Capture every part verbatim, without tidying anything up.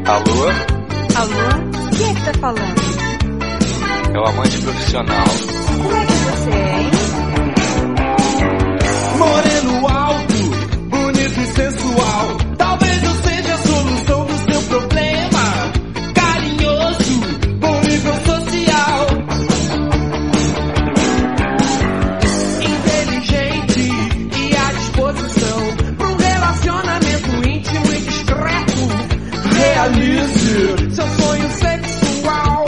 Alô? Alô? Quem é que tá falando? É o amante profissional. Como é que você é, hein? Moreno alto, bonito e sensual. Talvez eu seja a solução do seu problema. Carinhoso, bom nível social. Inteligente e à disposição pra um relacionamento íntimo e discreto. Realize seu sonho sexual.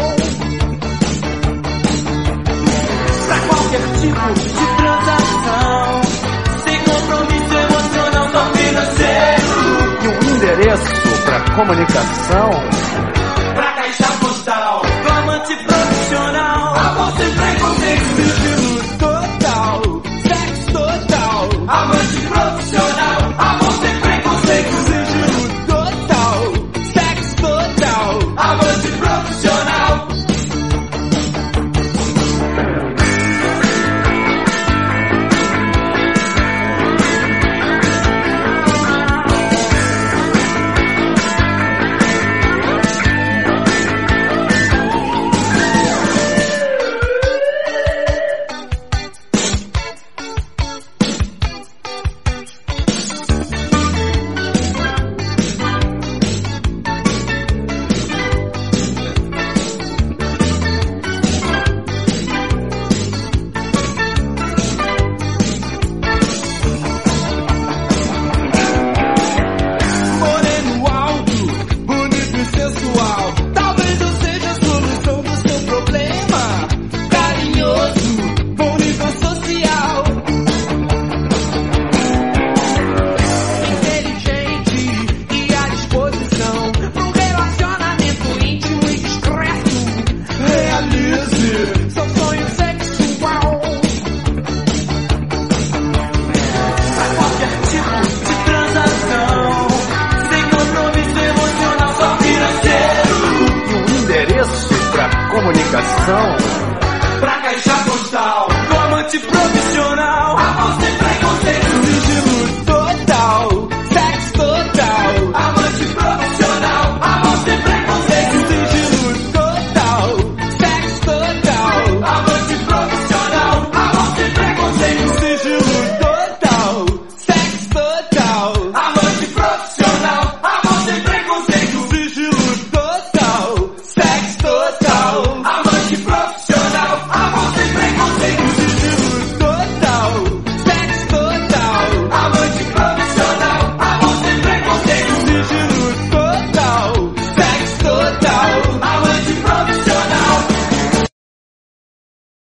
Pra qualquer tipo de transação, sem compromisso emocional, só financeiro. E um endereço para comunicação. Pra caixa postal, do amante profissional. Amor sem preconceito, sigilo total, sexo total. Amante profissional.